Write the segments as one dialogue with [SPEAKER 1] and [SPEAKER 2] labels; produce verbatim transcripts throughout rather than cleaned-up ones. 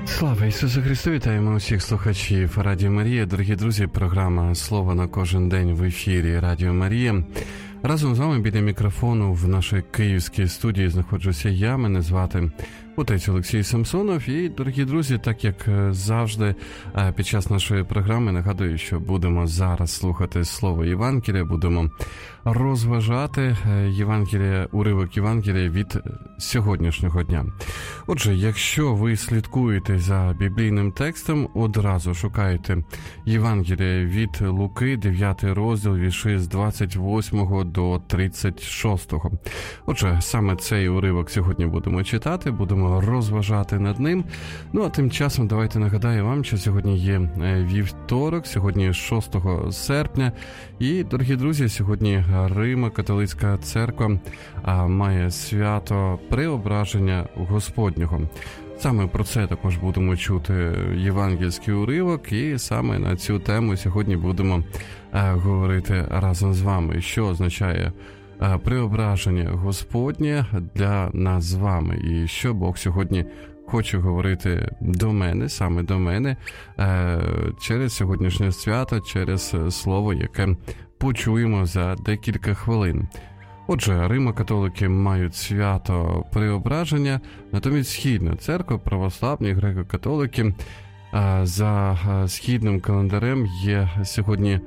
[SPEAKER 1] Слава Ісусу Христу! Вітаємо усіх слухачів Радіо Марія. Дорогі друзі, програма «Слово на кожен день» в ефірі Радіо Марія. Разом з вами біля мікрофону в нашій київській студії знаходжуся я, мене звати отець Олексій Самсонов. І, дорогі друзі, так як завжди під час нашої програми нагадую, що будемо зараз слухати Слово Євангелія, будемо розважати Євангелія, уривок Євангелія від сьогоднішнього дня. Отже, якщо ви слідкуєте за біблійним текстом, одразу шукайте Євангелія від Луки, дев'ятий розділ, вірші з двадцять восьмого до тридцять шостого. Отже, саме цей уривок сьогодні будемо читати, будемо розважати над ним. Ну, а тим часом давайте нагадаю вам, що сьогодні є вівторок, сьогодні шостого серпня, і, дорогі друзі, сьогодні Римо-католицька церква має свято Преображення Господнього. Саме про це також будемо чути євангельський уривок, і саме на цю тему сьогодні будемо говорити разом з вами, що означає преображення Господнє для нас з вами, і що Бог сьогодні хоче говорити до мене, саме до мене, через сьогоднішнє свято, через слово, яке почуємо за декілька хвилин. Отже, Римо-католики мають свято Преображення, натомість Східна церква, православні, греко-католики, за східним календарем є сьогодні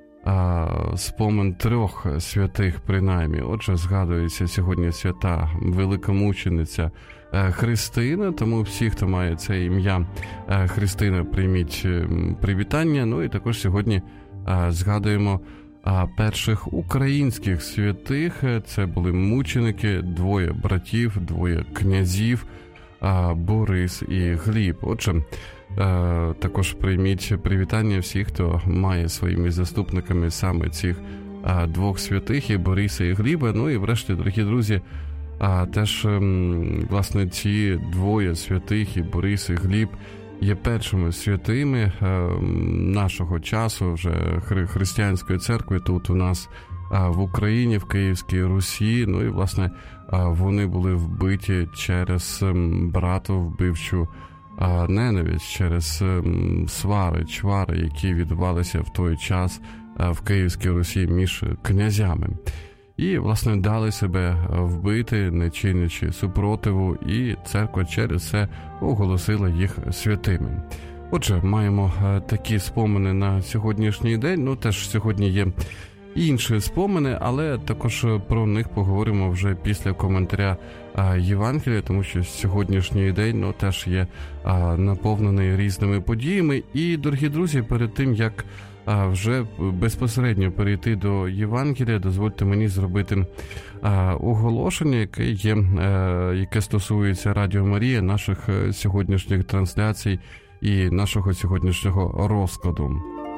[SPEAKER 1] спомин трьох святих принаймні. Отже, згадується сьогодні свята великомучениця Христина, тому всі, хто має це ім'я Христина, прийміть привітання. Ну і також сьогодні згадуємо перших українських святих. Це були мученики, двоє братів, двоє князів, Борис і Гліб. Отже, також прийміть привітання всіх, хто має своїми заступниками саме цих двох святих, і Бориса і Гліба. Ну і врешті, дорогі друзі, теж, власне, ці двоє святих, і Борис і Гліб, є першими святими нашого часу, вже християнської церкви тут у нас в Україні, в Київській Русі. Ну і, власне, вони були вбиті через брату вбивчу ненависть, через свари, чвари, які відбувалися в той час в Київській Русі між князями. І, власне, дали себе вбити, не чинячи супротиву, і церква через це оголосила їх святими. Отже, маємо такі спомини на сьогоднішній день. Ну, теж сьогодні є інші спомини, але також про них поговоримо вже після коментаря Євангелія, тому що сьогоднішній день, ну, теж є наповнений різними подіями. І, дорогі друзі, перед тим, як А вже безпосередньо перейти до Євангелія, дозвольте мені зробити а, оголошення, яке є, а, яке стосується Радіо Марія, наших сьогоднішніх трансляцій і нашого сьогоднішнього розкладу.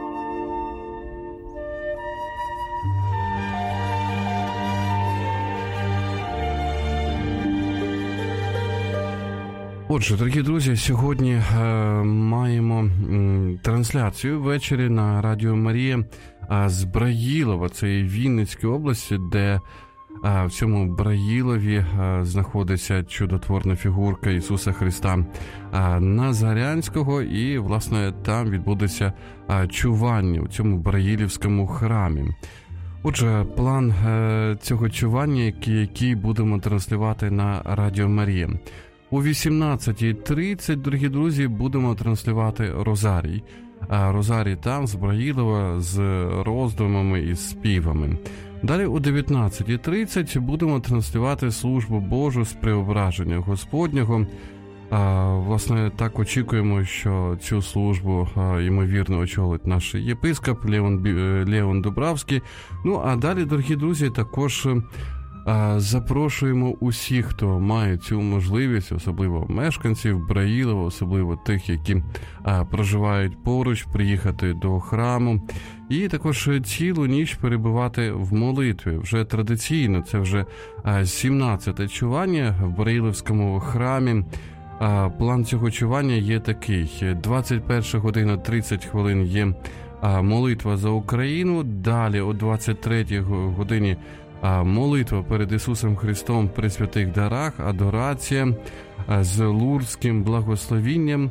[SPEAKER 1] Отже, дорогі друзі, сьогодні е, маємо м, трансляцію ввечері на Радіо Марія е, з Браїлова, це Вінницька область, де е, в цьому Браїлові е, знаходиться чудотворна фігурка Ісуса Христа е, Назарянського, і, власне, там відбудеться е, чування у цьому Браїлівському храмі. Отже, план е, цього чування, який, який будемо транслювати на Радіо Марія. У вісімнадцятій тридцять, дорогі друзі, будемо транслювати Розарій. А Розарій там, з Браїлова, з роздумами і співами. Далі у дев'ятнадцятій тридцять будемо транслювати службу Божу з Преображення Господнього. А, власне, так очікуємо, що цю службу, а, ймовірно, очолить наш єпископ Леон, Леон Дубравський. Ну, а далі, дорогі друзі, також запрошуємо усіх, хто має цю можливість, особливо мешканців Браїлова, особливо тих, які а, проживають поруч, приїхати до храму і також цілу ніч перебувати в молитві. Вже традиційно, це вже а, сімнадцяте чування в Браїлівському храмі. А, план цього чування є такий: двадцять перша година тридцять хвилин є а, молитва за Україну, далі о двадцять третій годині молитва перед Ісусом Христом при святих дарах, адорація з лурдським благословінням.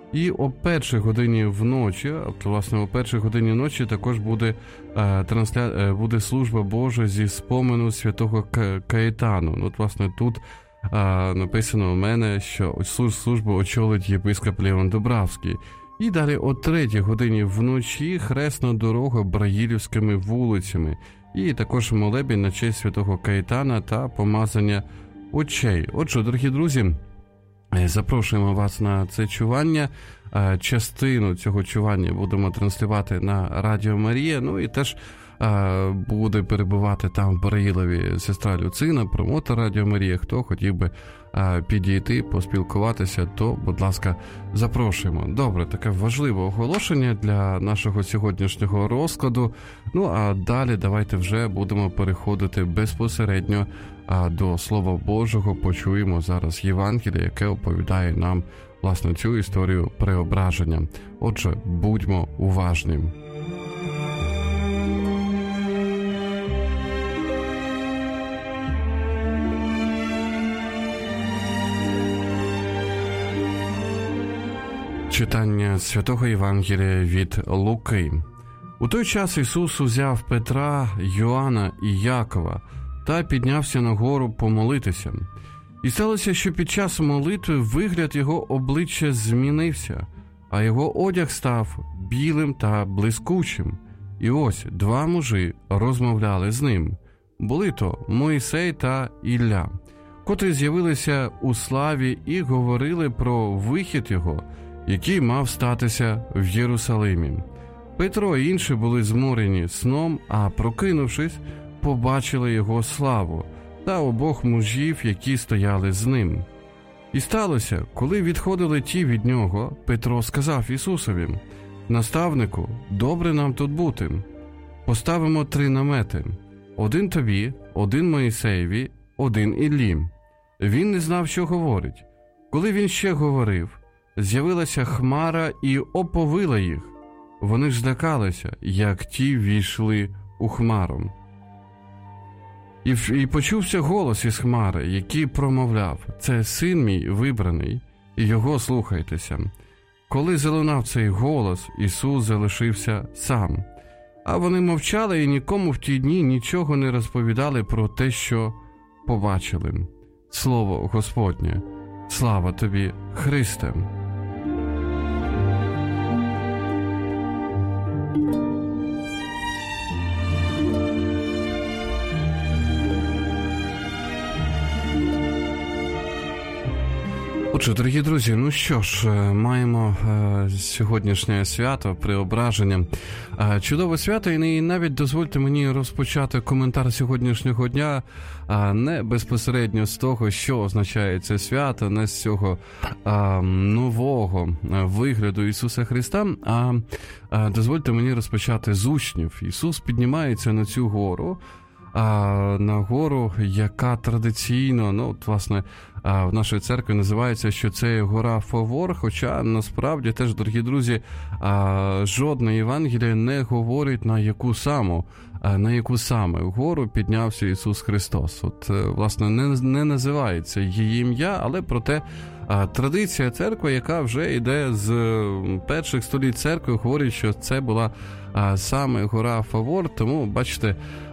[SPEAKER 1] І о першій годині вночі, власне, о першій годині ночі також буде, е, трансля... е, буде служба Божа зі спомену святого К... Каїтану. Ну, от, власне, тут е, написано у мене, що службу очолить єпископ Леон Дубравський. І далі о третій годині вночі хресна дорога Браїлівськими вулицями. І також молебень на честь святого Каїтана та помазання очей. Отже, дорогі друзі, запрошуємо вас на це чування. Частину цього чування будемо транслювати на Радіо Марія. Ну і теж буде перебувати там в Браїлові сестра Люцина, промотор Радіо Марія. Хто хотів би підійти, поспілкуватися, то, будь ласка, запрошуємо. Добре, таке важливе оголошення для нашого сьогоднішнього розкладу. Ну, а далі давайте вже будемо переходити безпосередньо до Слова Божого. Почуємо зараз Євангеліє, яке оповідає нам, власне, цю історію преображення. Отже, будьмо уважні. Читання Святого Євангелія від Луки. У той час Ісус узяв Петра, Йоанна і Якова та піднявся на гору помолитися. І сталося, що під час молитви вигляд його обличчя змінився, а його одяг став білим та блискучим. І ось два мужі розмовляли з ним. Були то Мойсей та Ілля, котрі з'явилися у славі і говорили про вихід його, який мав статися в Єрусалимі. Петро і інші були зморені сном, а прокинувшись, побачили його славу та обох мужів, які стояли з ним. І сталося, коли відходили ті від нього, Петро сказав Ісусові: «Наставнику, добре нам тут бути. Поставимо три намети: один тобі, один Моїсеєві, один Іллі». Він не знав, що говорить. Коли він ще говорив, з'явилася хмара і оповила їх. Вони ж злякалися, як ті війшли у хмару. І, і почувся голос із хмари, який промовляв: «Це син мій вибраний, і його слухайтеся». Коли залунав цей голос, Ісус залишився сам. А вони мовчали і нікому в ті дні нічого не розповідали про те, що побачили. Слово Господнє. Слава тобі, Христе! Отже, дорогі друзі, ну що ж, маємо е, сьогоднішнє свято, преображення. Е, чудове свято, і навіть дозвольте мені розпочати коментар сьогоднішнього дня е, не безпосередньо з того, що означає це свято, не з цього е, нового вигляду Ісуса Христа, а е, дозвольте мені розпочати з учнів. Ісус піднімається на цю гору, А на гору, яка традиційно, ну, от, власне, в нашій церкві називається, що це гора Фавор, хоча, насправді, теж, дорогі друзі, жодне Євангеліє не говорить, на яку саму, на яку саме гору піднявся Ісус Христос. От, власне, не, не називається її ім'я, але проте традиція церкви, яка вже йде з перших століть церкви, говорить, що це була саме гора Фавор, тому, бачите,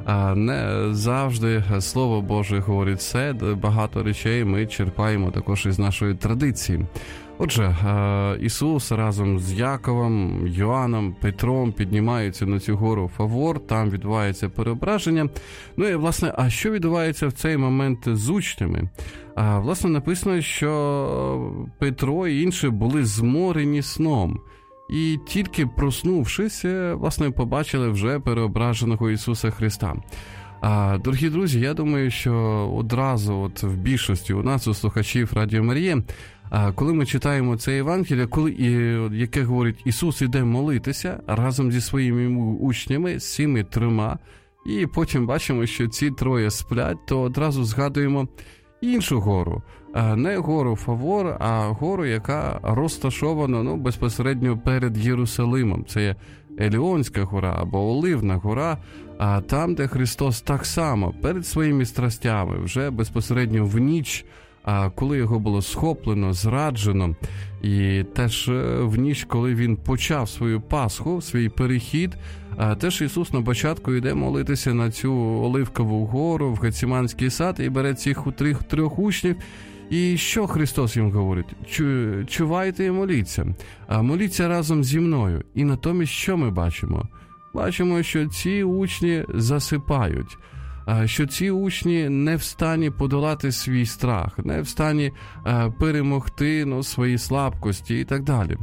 [SPEAKER 1] не завжди Слово Боже говорить все, багато речей ми черпаємо також із нашої традиції. Отже, Ісус разом з Яковом, Йоанном, Петром піднімаються на цю гору Фавор, там відбувається переображення. Ну і, власне, а що відбувається в цей момент з учнями? А, власне, написано, що Петро і інші були зморені сном. І тільки проснувшись, власне, побачили вже переображеного Ісуса Христа. А, дорогі друзі, я думаю, що одразу от в більшості у нас, у слухачів Радіо Марія, а, коли ми читаємо це Євангеліє, коли, і, яке говорить, Ісус іде молитися разом зі своїми учнями, з цими трьома, і потім бачимо, що ці троє сплять, то одразу згадуємо іншу гору. Не гору Фавор, а гору, яка розташована, ну, безпосередньо перед Єрусалимом. Це є Еліонська гора або Оливна гора, а там, де Христос так само перед своїми страстями вже безпосередньо в ніч коли його було схоплено, зраджено. І теж в ніч, коли він почав свою Пасху, свій перехід, теж Ісус на початку йде молитися на цю Оливкову гору, в Гециманський сад, і бере цих трьох, трьох учнів. І що Христос їм говорить? Чу, чувайте і моліться. Моліться разом зі мною. І натомість що ми бачимо? Бачимо, що ці учні засипають. Що ці учні не в стані подолати свій страх, не в стані перемогти ну, свої слабкості і так далі.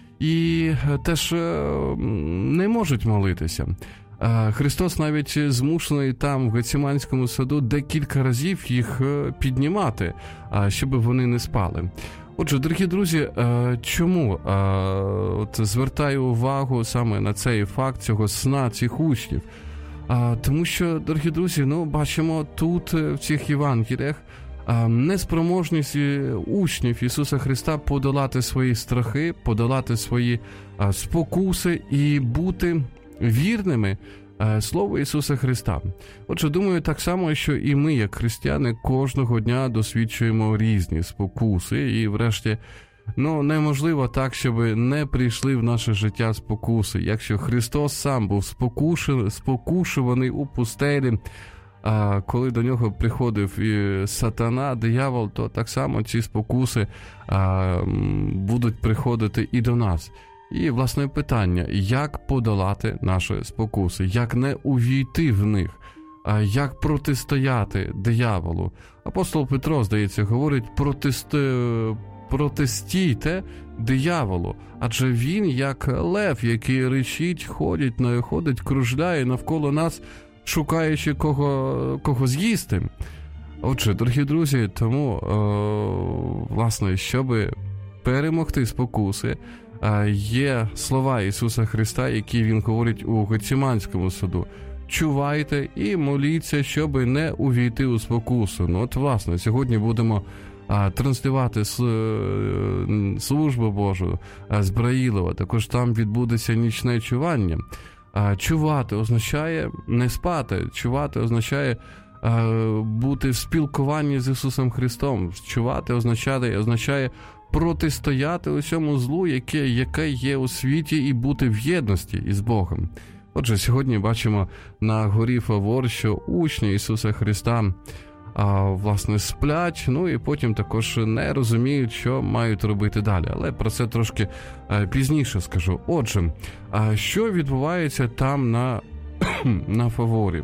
[SPEAKER 1] І теж не можуть молитися. Христос навіть змушений там в Гециманському саду декілька разів їх піднімати, щоб вони не спали. Отже, дорогі друзі, чому от звертаю увагу саме на цей факт цього сна цих учнів? А, тому що, дорогі друзі, ну, бачимо тут, в цих Євангеліях, а, неспроможність учнів Ісуса Христа подолати свої страхи, подолати свої а, спокуси і бути вірними а, Слову Ісуса Христа. Отже, думаю, так само, що і ми, як християни, кожного дня досвідчуємо різні спокуси і, врешті, ну, неможливо так, щоб не прийшли в наше життя спокуси. Якщо Христос сам був спокушуваний у пустелі, а коли до нього приходив і сатана, диявол, то так само ці спокуси а, будуть приходити і до нас. І, власне, питання, як подолати наші спокуси, як не увійти в них, а як протистояти дияволу. Апостол Петро, здається, говорить, протистояти, протистійте дияволу, адже він, як лев, який ричить, ходить, ходить, кружляє навколо нас, шукаючи кого, кого з'їсти. Отже, дорогі друзі, тому, о, власне, щоб перемогти спокуси, є слова Ісуса Христа, які Він говорить у Гециманському саду. Чувайте і моліться, щоб не увійти у спокусу. Ну, от, власне, сьогодні будемо А, транслювати службу Божу з Браїлова, також там відбудеться нічне чування. А, чувати означає не спати, чувати означає а, бути в спілкуванні з Ісусом Христом, чувати означає, означає протистояти усьому злу, яке, яке є у світі, і бути в єдності із Богом. Отже, сьогодні бачимо на горі Фавор, що учні Ісуса Христа А, власне, сплять, ну і потім також не розуміють, що мають робити далі. Але про це трошки а, пізніше скажу. Отже, а що відбувається там на, на Фаворі?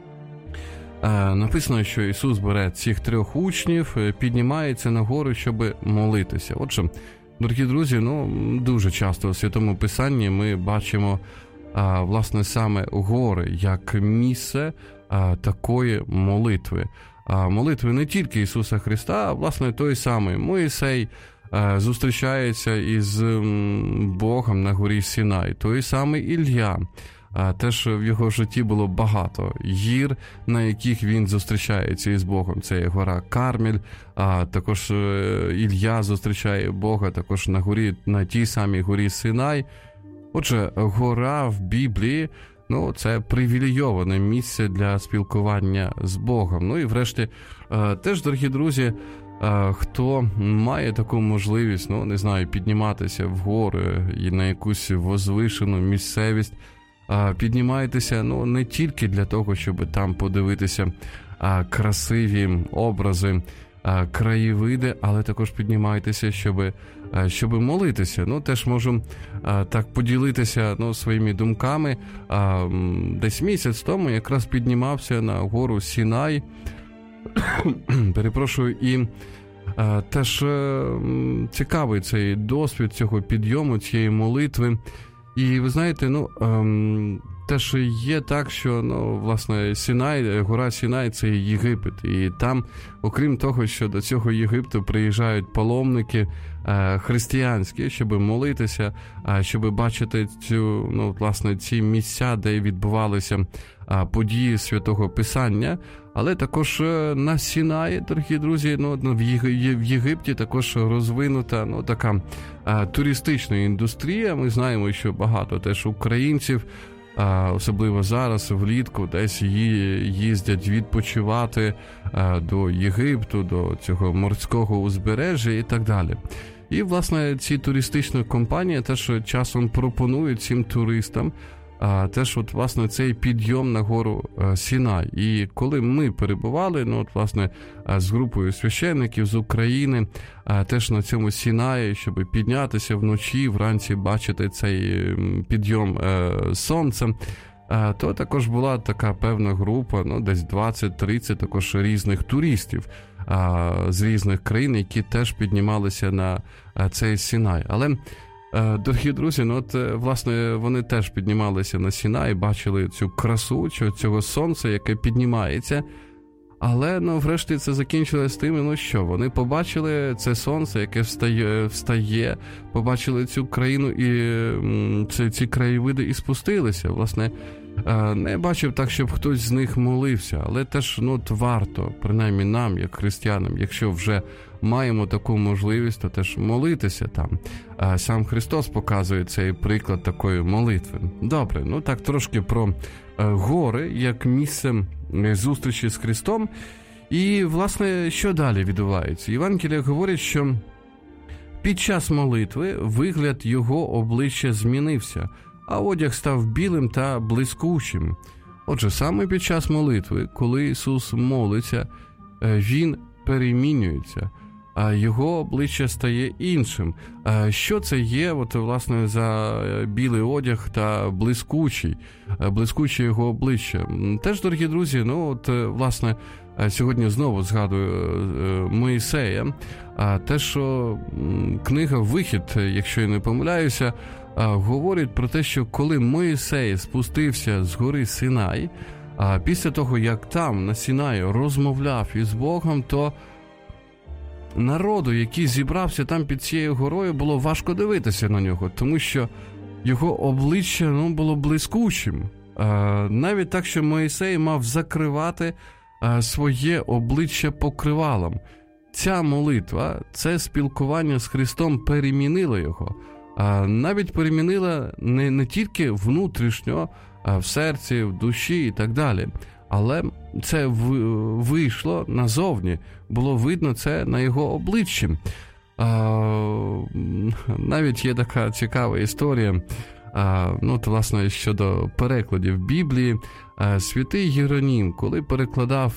[SPEAKER 1] А, написано, що Ісус бере цих трьох учнів, піднімається на гору, щоб молитися. Отже, дорогі друзі, ну, дуже часто у Святому Писанні ми бачимо, а, власне, саме гори як місце а, такої молитви. А молитви не тільки Ісуса Христа, а, власне, той самий Мойсей а, зустрічається із м, Богом на горі Сінай, той самий Ілля. А, теж в його житті було багато гір, на яких він зустрічається із Богом. Це є гора Кармель, а також Ілля зустрічає Бога, також на горі, на тій самій горі Синай. Отже, гора в Біблії, ну, це привілейоване місце для спілкування з Богом. Ну і врешті, теж, дорогі друзі, хто має таку можливість, ну, не знаю, підніматися в гори і на якусь возвишену місцевість, піднімайтеся, ну, не тільки для того, щоб там подивитися красиві образи, краєвиди, але також піднімайтеся, щоб, щоб молитися. Ну, теж можу так поділитися, ну, своїми думками. Десь місяць тому якраз піднімався на гору Сінай, перепрошую, і теж цікавий цей досвід цього підйому, цієї молитви. І ви знаєте, ну, теж є так, що, ну, власне, Сінай, гора Сінай – це Єгипет. І там, окрім того, що до цього Єгипту приїжджають паломники е, християнські, щоб молитися, е, щоб бачити цю, ну, власне, ці місця, де відбувалися е, події Святого Писання. Але також на Сінаї, дорогі друзі, ну, в Єгипті також розвинута, ну, така е, туристична індустрія. Ми знаємо, що багато теж українців особливо зараз, влітку, десь їздять відпочивати до Єгипту, до цього морського узбережжя і так далі. І, власне, ці туристичні компанії теж часом пропонують цим туристам а, теж, от, власне, цей підйом на гору а, Сінай. І коли ми перебували, ну, от, власне, а, з групою священників з України, а, теж на цьому Сінаї, щоб піднятися вночі, вранці бачити цей підйом а, сонця, а, то також була така певна група, ну, десь двадцять-тридцять також різних туристів а, з різних країн, які теж піднімалися на а, цей Сінай. Але дорогі друзі, ну от, власне, вони теж піднімалися на Сінай, бачили цю красу цього сонця, яке піднімається, але, ну, врешті це закінчилось тим, ну що, вони побачили це сонце, яке встає, встає побачили цю країну і ці, ці краєвиди і спустилися. Власне, не бачив так, щоб хтось з них молився, але теж, ну, от варто, принаймні нам, як християнам, якщо вже маємо таку можливість, то теж молитися там. А сам Христос показує цей приклад такої молитви. Добре, ну так трошки про гори, як місце зустрічі з Христом. І, власне, що далі відбувається? Євангелія говорить, що під час молитви вигляд його обличчя змінився, а одяг став білим та блискучим. Отже, саме під час молитви, коли Ісус молиться, Він перемінюється, а його обличчя стає іншим. А що це є, от, власне, за білий одяг та блискучий, блискуче його обличчя? Теж, дорогі друзі, ну, от, власне, сьогодні знову згадую Моїсея, а те, що книга «Вихід», якщо я не помиляюся, говорить про те, що коли Моїсей спустився з гори Синай, а після того, як там, на Сінаї, розмовляв із Богом, то народу, який зібрався там під цією горою, було важко дивитися на нього, тому що його обличчя, ну, було блискучим. А, навіть так, що Моїсей мав закривати а, своє обличчя покривалом. Ця молитва, це спілкування з Христом перемінило його. А, навіть перемінила не, не тільки внутрішньо, а в серці, в душі і так далі. Але це вийшло назовні, було видно це на його обличчі. А, навіть є така цікава історія, а, ну, то, власне, щодо перекладів Біблії. А, святий Єронім, коли перекладав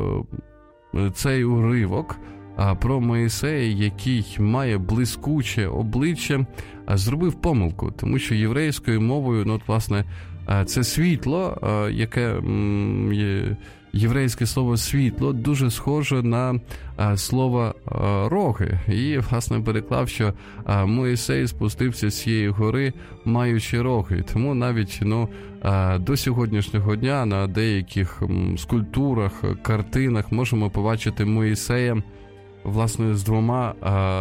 [SPEAKER 1] а, цей уривок а, про Моїсея, який має блискуче обличчя, а, зробив помилку, тому що єврейською мовою, ну, от, власне, це світло, яке єврейське слово «світло» дуже схоже на слово «роги». І, власне, переклав, що Моїсей спустився з цієї гори, маючи роги. Тому навіть, ну, до сьогоднішнього дня на деяких скульптурах, картинах можемо побачити Моїсея, власне, з двома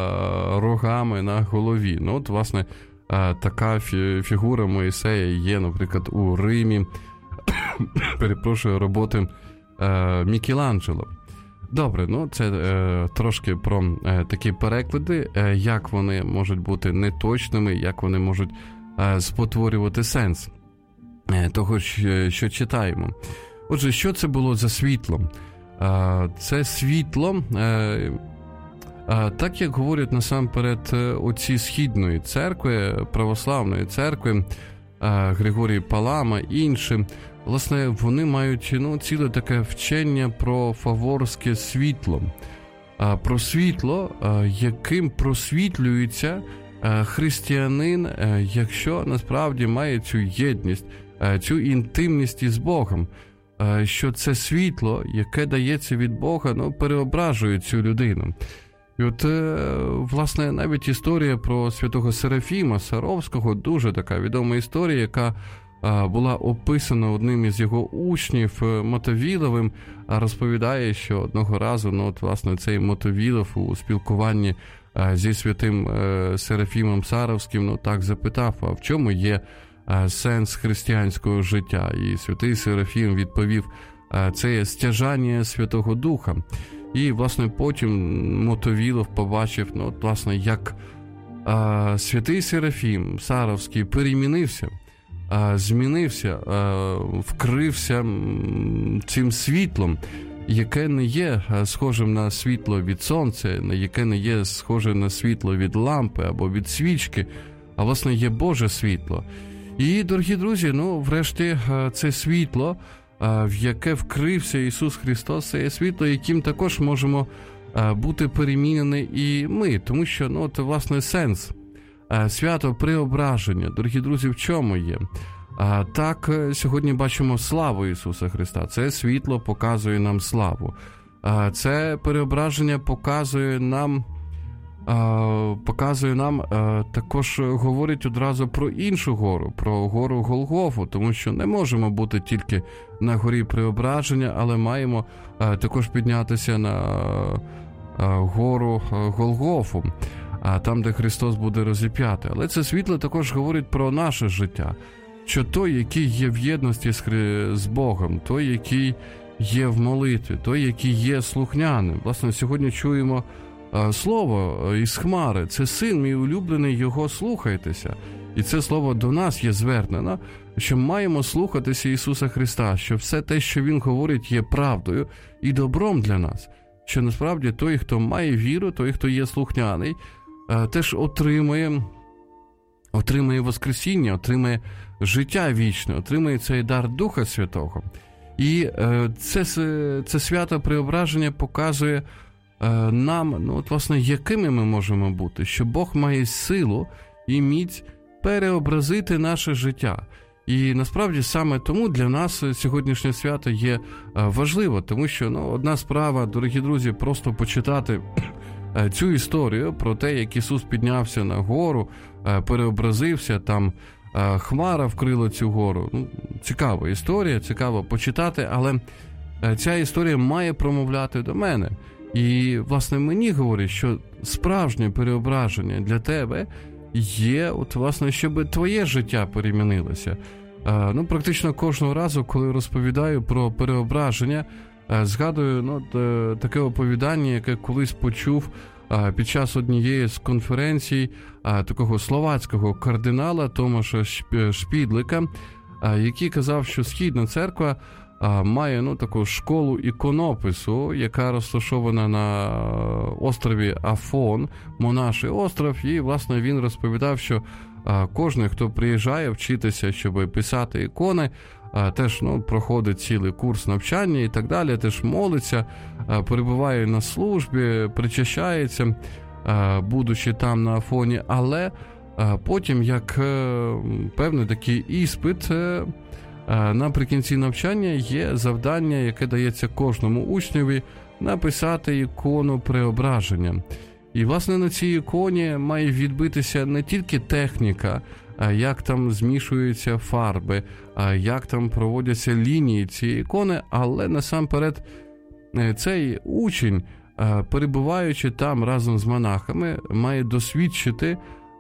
[SPEAKER 1] рогами на голові. Ну, от, власне, така фігура Моїсея є, наприклад, у Римі, перепрошую, роботи Мікеланджело. Добре, ну це е, трошки про е, такі переклади, е, як вони можуть бути неточними, як вони можуть е, спотворювати сенс е, того, що, що читаємо. Отже, що це було за світло? Е, це світло... Е, Так, як говорять насамперед отці Східної церкви, православної церкви, Григорій Палама, інші, власне, вони мають, ну, ціле таке вчення про фаворське світло. Про світло, яким просвітлюється християнин, якщо насправді має цю єдність, цю інтимність із Богом. Що це світло, яке дається від Бога, ну, переображує цю людину. І от, власне, навіть історія про святого Серафіма Саровського, дуже така відома історія, яка була описана одним із його учнів Мотовіловим, розповідає, що одного разу, ну, от, власне, цей Мотовілов у спілкуванні зі святим Серафімом Саровським, ну, так запитав, а в чому є сенс християнського життя? І святий Серафім відповів, це є стяжання Святого Духа. І, власне, потім Мотовілов побачив, ну, от, власне, як а, святий Серафім Саровський перемінився, змінився, вкрився цим світлом, яке не є схожим на світло від сонця, яке не є схожим на світло від лампи або від свічки, а власне є Боже світло. І, дорогі друзі, ну, врешті, це світло, в яке вкрився Ісус Христос, це є світло, яким також можемо бути перемінені і ми, тому що, ну, от, власне, сенс свято преображення, дорогі друзі, в чому є? Так, сьогодні бачимо славу Ісуса Христа. Це світло показує нам славу. Це переображення показує нам, показує нам, також говорить одразу про іншу гору, про гору Голгофу, тому що не можемо бути тільки на горі преображення, але маємо також піднятися на гору Голгофу, там, де Христос буде розіп'ятий. Але це світло також говорить про наше життя, що той, який є в єдності з, Хри... з Богом, той, який є в молитві, той, який є слухняним. Власне, сьогодні чуємо а, слово із хмари. Це син мій улюблений, його слухайтеся. І це слово до нас є звернено, що маємо слухатися Ісуса Христа, що все те, що Він говорить, є правдою і добром для нас. Що насправді той, хто має віру, той, хто є слухняний, а, теж отримує, отримує воскресіння, отримує життя вічне, отримує цей дар Духа Святого. І е, це, це свято преображення показує е, нам, ну, от, власне, якими ми можемо бути, що Бог має силу і міць переобразити наше життя. І насправді саме тому для нас сьогоднішнє свято є е, важливо, тому що, ну, одна справа, дорогі друзі, просто почитати е, цю історію про те, як Ісус піднявся на гору, е, переобразився, там хмара вкрила цю гору. Ну, цікава історія, цікаво почитати, але ця історія має промовляти до мене. І, власне, мені говорять, що справжнє переображення для тебе є, от, власне, щоб твоє життя перемінилося. Ну, практично кожного разу, коли розповідаю про переображення, згадую, ну, таке оповідання, яке колись почув під час однієї з конференцій такого словацького кардинала Томаша Шпідлика, який казав, що Східна церква має, ну, таку школу іконопису, яка розташована на острові Афон, монаший остров, і, власне, він розповідав, що кожен, хто приїжджає вчитися, щоб писати ікони, теж, ну, проходить цілий курс навчання і так далі, теж молиться, перебуває на службі, причащається, будучи там на Афоні, але потім, як певний такий іспит, наприкінці навчання є завдання, яке дається кожному учневі, написати ікону преображення. І, власне, на цій іконі має відбитися не тільки техніка, як там змішуються фарби, як там проводяться лінії цієї ікони, але насамперед цей учень, перебуваючи там разом з монахами, має досвідчити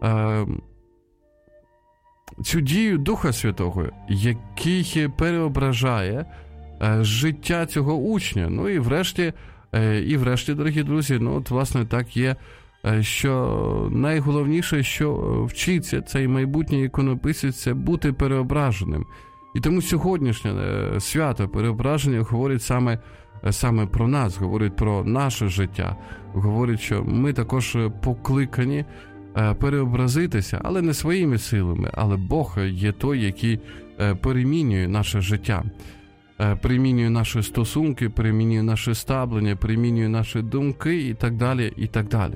[SPEAKER 1] цю дію Духа Святого, який переображає життя цього учня. Ну і врешті, і врешті, дорогі друзі, ну от, власне, так є, що найголовніше, що вчиться цей майбутній іконописець, це бути переображеним. І тому сьогоднішнє свято переображення говорить саме, саме про нас, говорить про наше життя, говорить, що ми також покликані переобразитися, але не своїми силами, але Бог є той, який перемінює наше життя, перемінює наші стосунки, перемінює наше ставлення, перемінює наші думки і так далі, і так далі.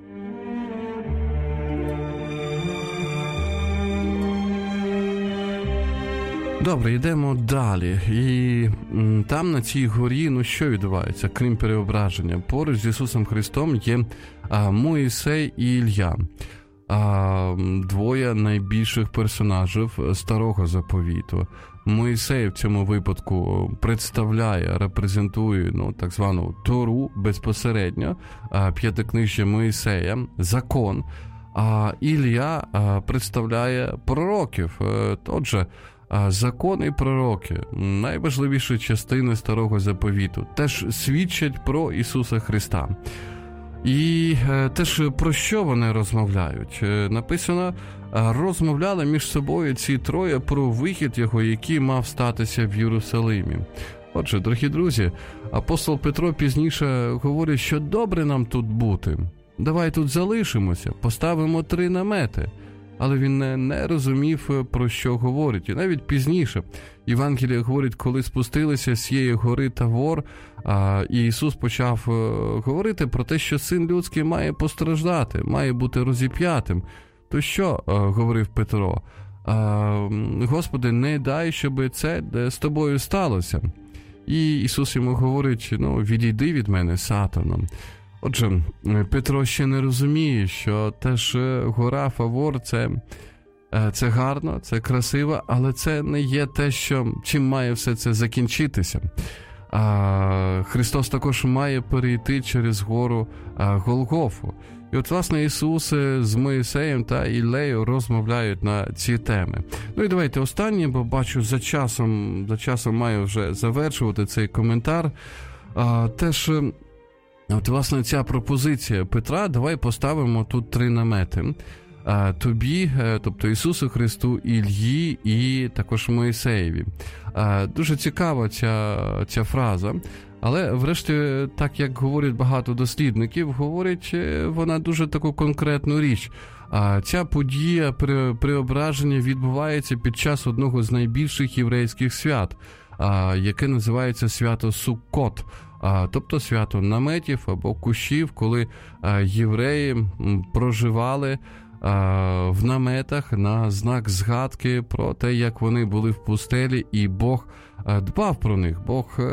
[SPEAKER 1] Добре, йдемо далі. І там, на цій горі, ну що відбувається, крім переображення? Поруч з Ісусом Христом є а, Моїсей і Ілля. А, двоє найбільших персонажів Старого Заповіту. Моїсей в цьому випадку представляє, репрезентує, ну, так звану Тору безпосередньо, а, п'ятикнижжя Моїсея, закон, а Ілля а, представляє пророків. Отже, закон і пророки, найважливіші частини Старого Заповіту, теж свідчать про Ісуса Христа. І е, теж про що вони розмовляють? Е, написано, розмовляли між собою ці троє про вихід його, який мав статися в Єрусалимі. Отже, дорогі друзі, апостол Петро пізніше говорить, що добре нам тут бути. Давай тут залишимося, поставимо три намети. Але він не, не розумів, про що говорить. І навіть пізніше Євангеліє говорить, коли спустилися з цієї гори Тавор, а, і Ісус почав а, говорити про те, що Син Людський має постраждати, має бути розіп'ятим. То що, а, говорив Петро? А, Господи, не дай, щоб це з тобою сталося. І Ісус йому говорить, ну, відійди від мене, сатано. Отже, Петро ще не розуміє, що теж гора Фавор – це, це гарно, це красиво, але це не є те, що, чим має все це закінчитися. А, Христос також має перейти через гору а, Голгофу. І от, власне, Ісус з Моїсеєм та Іллею розмовляють на ці теми. Ну і давайте останнє, бо бачу, за часом, за часом маю вже завершувати цей коментар. А, теж... От, власне, ця пропозиція Петра, давай поставимо тут три намети. А, тобі, тобто Ісусу Христу, Іллі і також Моїсеєві. А, дуже цікава ця, ця фраза, але врешті, так як говорять багато дослідників, говорить вона дуже таку конкретну річ. А, ця подія при, преображення відбувається під час одного з найбільших єврейських свят, а, яке називається свято Суккот. А, тобто свято наметів або кущів, коли а, євреї проживали а, в наметах на знак згадки про те, як вони були в пустелі, і Бог а, дбав про них. Бог а,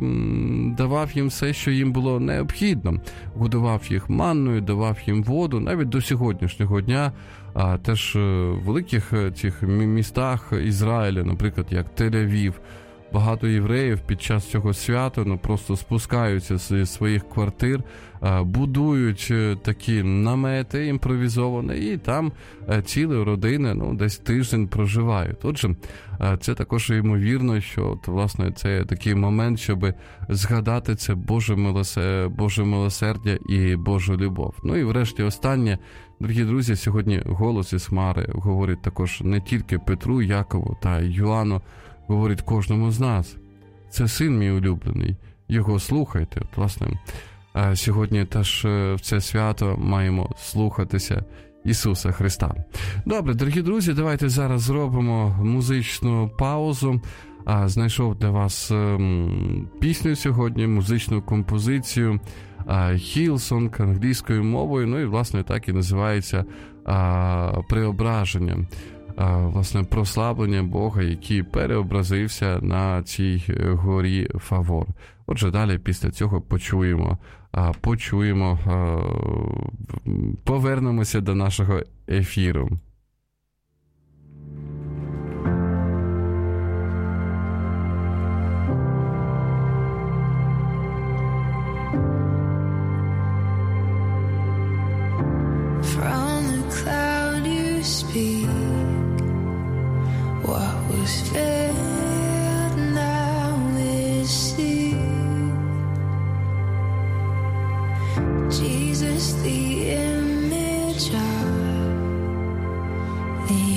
[SPEAKER 1] м, давав їм все, що їм було необхідно. Годував їх манною, давав їм воду, навіть до сьогоднішнього дня. А теж в великих цих містах Ізраїля, наприклад, як Тель-Авів, багато євреїв під час цього свята ну, просто спускаються з своїх квартир, будують такі намети імпровізовані, і там цілі родини ну, десь тиждень проживають. Отже, це також ймовірно, що от, власне, це такий момент, щоб згадати це Боже милосердя, Боже милосердя і Божу любов. Ну і врешті останнє, дорогі друзі, сьогодні голос із хмари говорить також не тільки Петру, Якову та Йоанну, говорить кожному з нас. Це син мій улюблений, його слухайте. От, власне, сьогодні теж в це свято маємо слухатися Ісуса Христа. Добре, дорогі друзі, давайте зараз зробимо музичну паузу. Знайшов для вас пісню сьогодні, музичну композицію Hillsong англійською мовою, ну і, власне, так і називається «Преображення». Власне, прославлення Бога, який переобразився на цій горі Фавор. Отже, далі після цього почуємо, почуємо, повернемося до нашого ефіру.
[SPEAKER 2] From the cloud you speak. What was veiled now is seen. Jesus, the image of the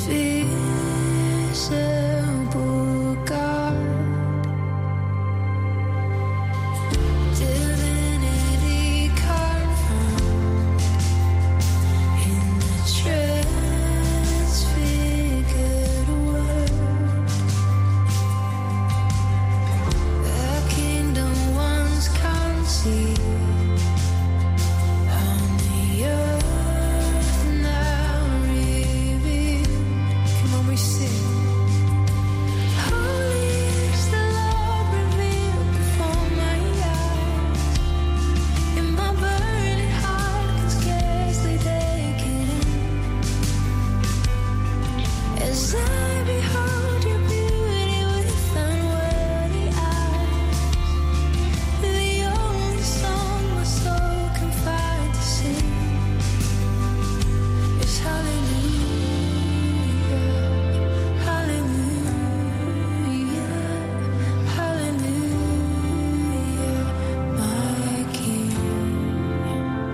[SPEAKER 2] invisible God. Divinity confirmed in the transfigured word. The kingdom once conceived on the earth now revealed. Come on, we sing. Holy is the Lord revealed before my eyes, and my burning heart can scarcely take it in. As I behold your beauty with unworthy eyes, the only song my soul can find to sing is hallelujah, hallelujah, hallelujah, my King.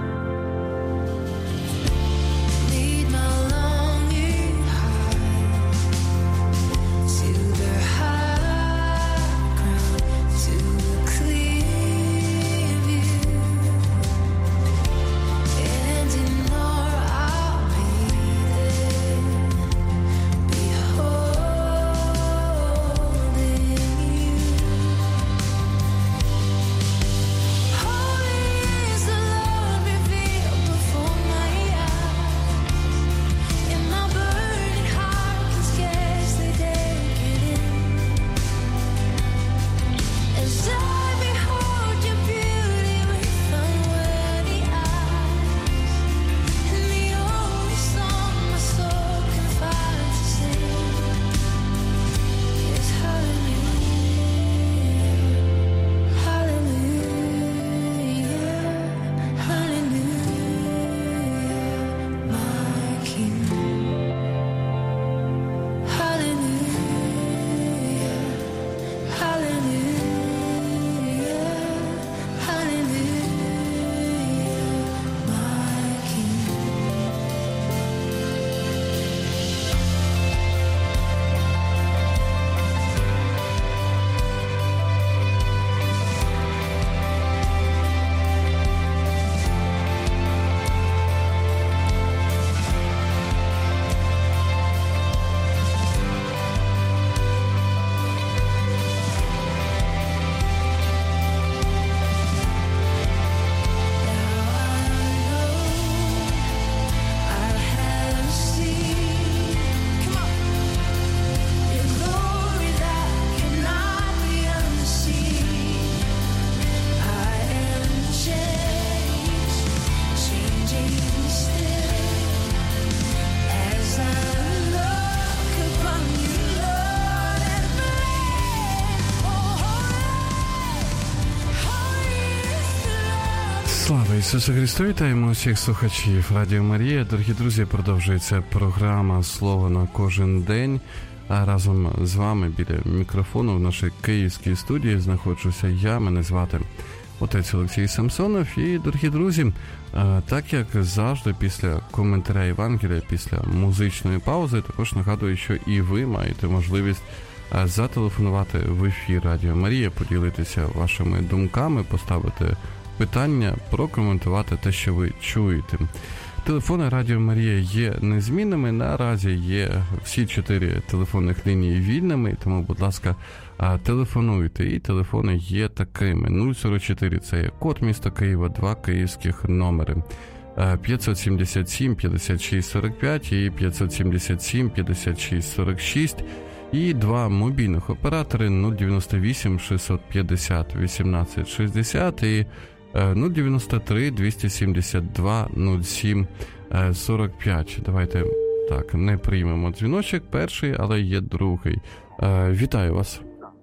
[SPEAKER 1] Слава Ісусу Христу! Вітаємо усіх слухачів Радіо Марія. Дорогі друзі, продовжується програма «Слово на кожен день». А разом з вами біля мікрофону в нашій київській студії знаходжуся я, мене звати отець Олексій Самсонов. І, дорогі друзі, так як завжди після коментаря Євангелія, після музичної паузи, також нагадую, що і ви маєте можливість зателефонувати в ефір Радіо Марія, поділитися вашими думками, поставити питання, прокоментувати те, що ви чуєте. Телефони Радіо Марія є незмінними. Наразі є всі чотири телефонних лінії вільними, тому, будь ласка, телефонуйте. І телефони є такими. нуль сорок чотири – це є код міста Києва, два київських номери. п'ятсот сімдесят сім п'ятдесят шість сорок п'ять і п'ятсот сімдесят сім п'ятдесят шість сорок шість. І два мобільних оператори нуль дев'яносто вісім шістсот п'ятдесят вісімнадцять шістдесят і нуль дев'яносто три двісті сімдесят два нуль сім сорок п'ять. Давайте так, не приймемо дзвіночок перший, але є другий. Вітаю вас.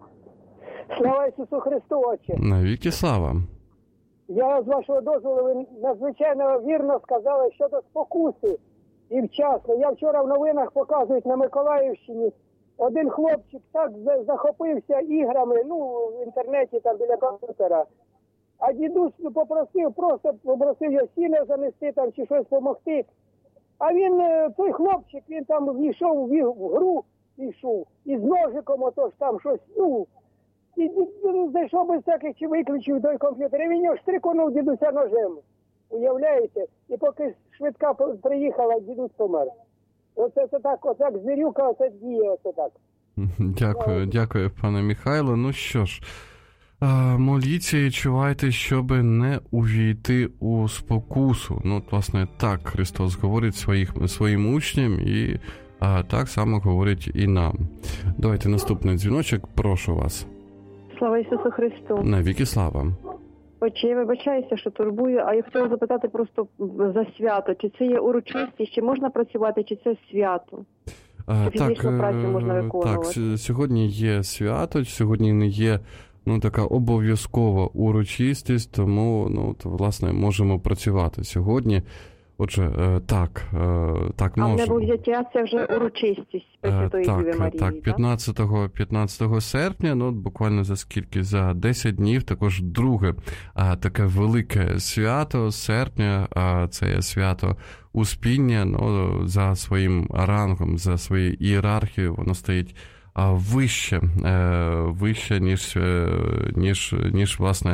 [SPEAKER 3] Слава Ісусу Христу, Отче.
[SPEAKER 1] Навіки слава.
[SPEAKER 3] Я, з вашого дозволу, ви надзвичайно вірно сказали щодо спокуси. І вчасно. Я вчора в новинах показують на Миколаївщині. Один хлопчик так захопився іграми, ну, в інтернеті, там, біля комп'ютера. А дідусь попросив, просто попросив його сіно занести там чи щось допомогти. А він, той хлопчик, він там війшов в гру, війшов, і з ножиком отож там щось, ну, і, і зайшов без всяких чи виключив той комп'ютер, і він його штриконув дідуся ножем. Уявляєте? І поки швидка приїхала, дідусь помер. Оце це так, отак звірюка, оце діє, оце так.
[SPEAKER 1] Дякую, дякую, пане Михайло. Ну що ж, моліться і чувайте, щоб не увійти у спокусу. Ну, от, власне, так Христос говорить своїх, своїм учням і а, так само говорить і нам. Давайте наступний дзвіночок, прошу вас.
[SPEAKER 4] Слава Ісусу Христу.
[SPEAKER 1] Навіки слава.
[SPEAKER 4] Отче, я вибачаюся, що турбую, а я хотіла запитати просто за свято. Чи це є урочистість, чи можна працювати, чи це свято? Чи фізичну працю можна виконувати?
[SPEAKER 1] Так, сьогодні є свято, сьогодні не є ну, така обов'язкова урочистість, тому, ну, то, власне, можемо працювати сьогодні. Отже, так, так можна.
[SPEAKER 4] А в небовзяття це вже урочистість Пресвятої Діви Марії,
[SPEAKER 1] так? п'ятнадцятого, п'ятнадцятого серпня, ну, буквально за скільки, за десять днів, також друге таке велике свято серпня, це є свято Успіння, ну, за своїм рангом, за своєю ієрархією, воно стоїть вище, вище, ніж, ніж, ніж, власне,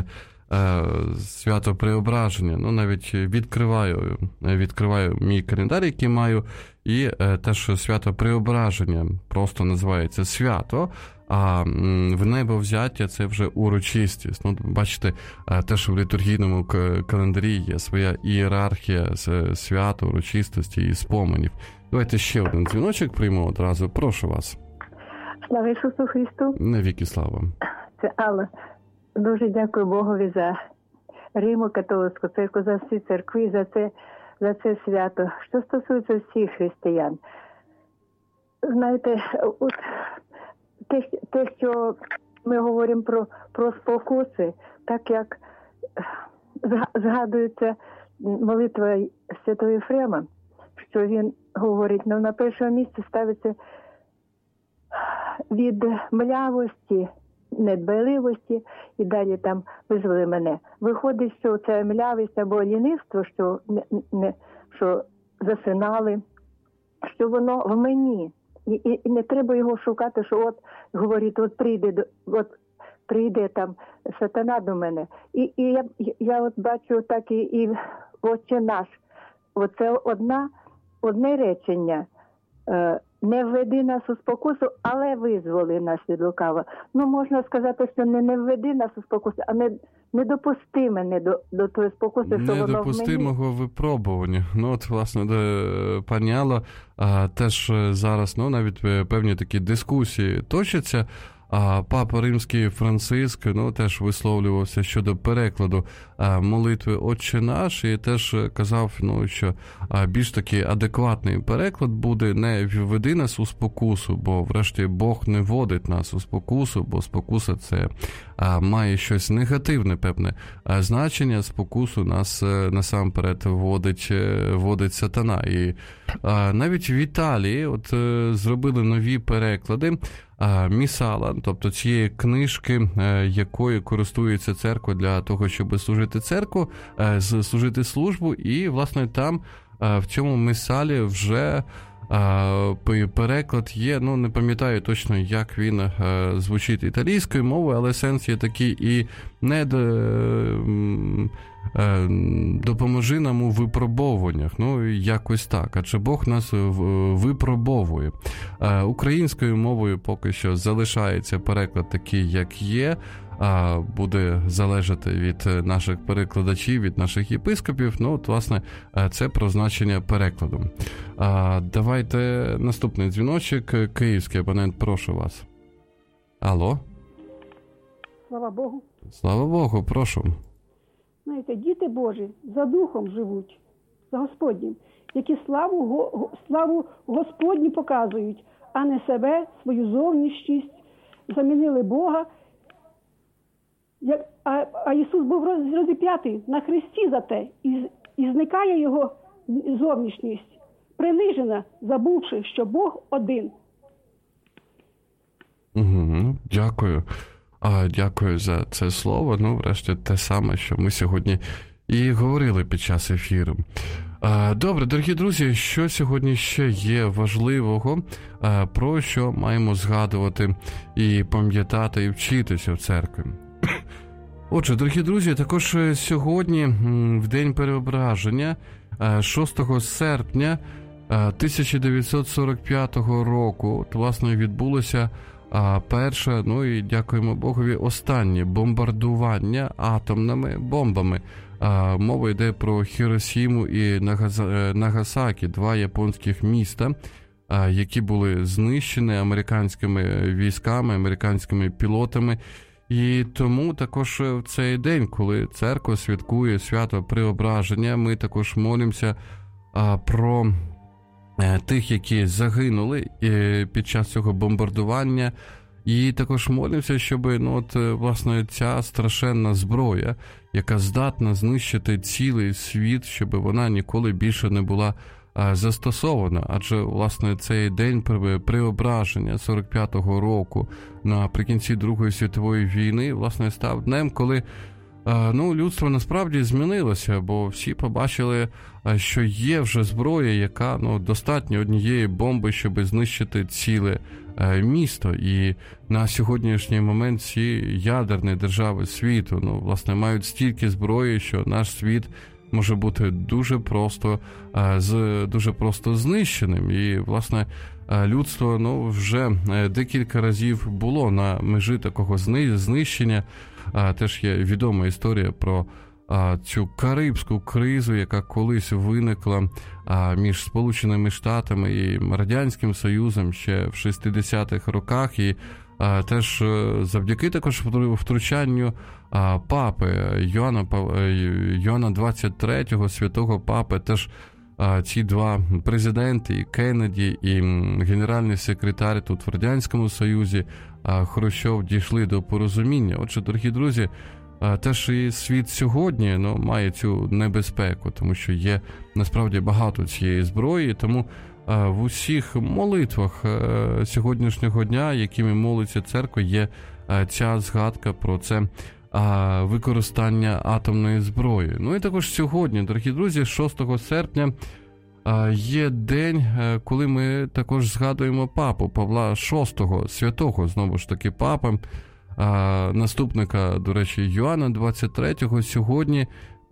[SPEAKER 1] свято Преображення. Ну, навіть відкриваю, відкриваю мій календар, який маю, і теж свято Преображення просто називається свято, а в небовзяття це вже урочистість. Ну, бачите, теж в літургійному календарі є своя ієрархія свято, урочистості і споменів. Давайте ще один дзвіночок приймемо одразу. Прошу вас.
[SPEAKER 4] Слава Ісусу Христу.
[SPEAKER 1] Навіки слава.
[SPEAKER 4] Це Алла. Дуже дякую Богові за Римо-католицьку церкву, за всі церкви, за це, за це свято. Що стосується всіх християн, знаєте, от те, те, що ми говоримо про, про спокуси, так як згадується молитва святого Єфрема, що він говорить, ну, на першому місці ставиться від млявості, недбайливості, і далі там визвали мене. Виходить, що це млявість або лінивство, що, не, не, що засинали, що воно в мені. І, і, і не треба його шукати, що от, говорить, от прийде, от прийде там сатана до мене. І, і я, я от бачу так і, і Отче наш. Оце одна, одне речення. Е, не введи нас у спокусу, але визволи нас від лукава. Ну, можна сказати, що не, не введи нас у спокусу, а не, не допусти мене до, до тої спокуси, що воно в мені.
[SPEAKER 1] Недопустимого випробування. Ну, от, власне, де пані Алла, а, теж зараз, ну, навіть певні такі дискусії точаться. А папа Римський Франциск, ну, теж висловлювався щодо перекладу а, молитви «Отче наш», і теж казав, ну, що а, більш такий адекватний переклад буде не «введи нас у спокусу», бо врешті Бог не вводить нас у спокусу, бо спокуса – це а, має щось негативне, певне а, значення, спокусу нас а, насамперед вводить, вводить сатана. І а, навіть в Італії от, а, зробили нові переклади а, місала, тобто цієї книжки, а, якою користується церква для того, щоб служити церкву, а, служити службу, і, власне, там а, в цьому місалі вже а, переклад є, ну, не пам'ятаю точно, як він а, звучить італійською мовою, але сенс є такий: і не до, а, допоможи нам у випробовуваннях, ну, якось так, адже Бог нас випробовує. А, українською мовою поки що залишається переклад такий, як є, а буде залежати від наших перекладачів, від наших єпископів. Ну, от, власне, це про значення перекладу. А, давайте наступний дзвіночок. Київський абонент, прошу вас. Алло?
[SPEAKER 5] Слава Богу.
[SPEAKER 1] Слава Богу, прошу.
[SPEAKER 5] Знаєте, діти Божі за духом живуть, за Господнім, які славу, го- славу Господню показують, а не себе, свою зовнішність, замінили Бога. Як, а, а Ісус був роз, розіп'ятий на хресті за те, і, і зникає його зовнішність, принижена, забувши, що Бог один.
[SPEAKER 1] Угу, дякую. А, дякую за це слово. Ну, врешті, те саме, що ми сьогодні і говорили під час ефіру. А, добре, дорогі друзі, що сьогодні ще є важливого, а, про що маємо згадувати і пам'ятати, і вчитися в церкві? Отже, дорогі друзі, також сьогодні, в День Переображення, шостого серпня тисяча дев'ятсот сорок п'ятого року, от, власне, відбулося перше, ну і, дякуємо Богові, останнє бомбардування атомними бомбами. Мова йде про Хіросіму і Нагасакі, два японських міста, які були знищені американськими військами, американськими пілотами. І тому також в цей день, коли церква святкує свято Преображення, ми також молимося а, про а, тих, які загинули а, під час цього бомбардування. І також молимося, щоб, ну, от, власне, ця страшенна зброя, яка здатна знищити цілий світ, щоб вона ніколи більше не була застосована, адже, власне, цей день Преображення сорок п'ятого року наприкінці Другої світової війни, власне, став днем, коли, ну, людство насправді змінилося, бо всі побачили, що є вже зброя, яка, ну, достатньо однієї бомби, щоб знищити ціле місто. І на сьогоднішній момент всі ядерні держави світу, ну, власне, мають стільки зброї, що наш світ може бути дуже просто, з дуже просто знищеним. І, власне, людство, ну, вже декілька разів було на межі такого знищення. Теж є відома історія про цю Карибську кризу, яка колись виникла між Сполученими Штатами і Радянським Союзом ще в шістдесятих роках. І теж завдяки також втручанню папи Йоанна, Йоанна двадцять третього, святого папи, теж ці два президенти, і Кеннеді, і генеральний секретар тут в Радянському Союзі, Хрущов, дійшли до порозуміння. Отже, дорогі друзі, теж і світ сьогодні, ну, має цю небезпеку, тому що є насправді багато цієї зброї, тому в усіх молитвах сьогоднішнього дня, якими молиться церква, є ця згадка про це використання атомної зброї. Ну і також сьогодні, дорогі друзі, шостого серпня є день, коли ми також згадуємо папу Павла шостого, святого, знову ж таки, папа, наступника, до речі, Йоанна двадцять третього. Сьогодні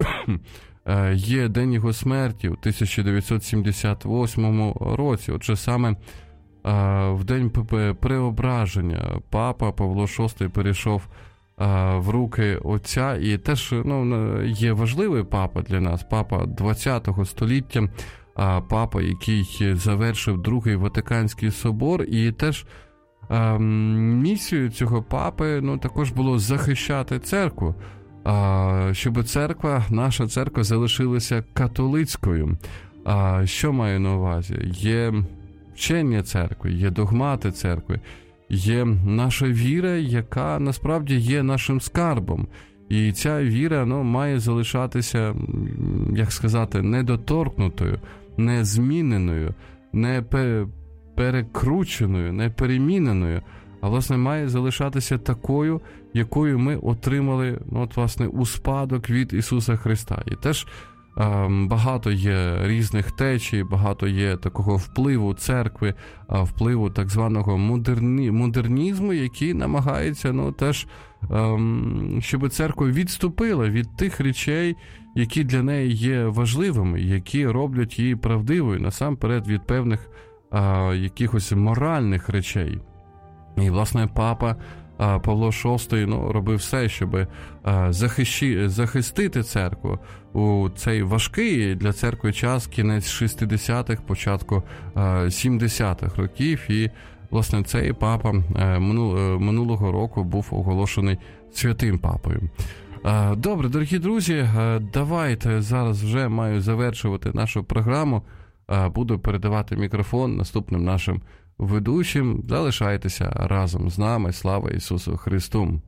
[SPEAKER 1] є день його смерті у тисяча дев'ятсот сімдесят восьмому році. Отже, саме в день Преображення папа Павло шостий перейшов в руки Отця, і теж, ну, є важливий папа для нас, папа двадцятого століття, папа, який завершив Другий Ватиканський собор, і теж місією цього папи, ну, також було захищати церкву, щоб церква, наша церква, залишилася католицькою. Що маю на увазі? Є вчення церкви, є догмати церкви, є наша віра, яка насправді є нашим скарбом. І ця віра, ну, має залишатися, як сказати, недоторкнутою, незміненою, не перекрученою, не переміненою, а, власне, має залишатися такою, якою ми отримали, ну, от, власне, у спадок від Ісуса Христа. І теж е, багато є різних течій, багато є такого впливу церкви, е, впливу так званого модерні, модернізму, який намагається, ну, теж, е, щоб церква відступила від тих речей, які для неї є важливими, які роблять її правдивою, насамперед від певних е, якихось моральних речей. І, власне, папа Павло шостий, ну, робив все, щоб захищи, захистити церкву у цей важкий для церкви час, кінець шістдесятих, початку сімдесятих років. І, власне, цей папа минулого року був оголошений святим папою. Добре, дорогі друзі, давайте зараз вже маю завершувати нашу програму. Буду передавати мікрофон наступним нашим ведучим. Залишайтеся разом з нами. Слава Ісусу Христу!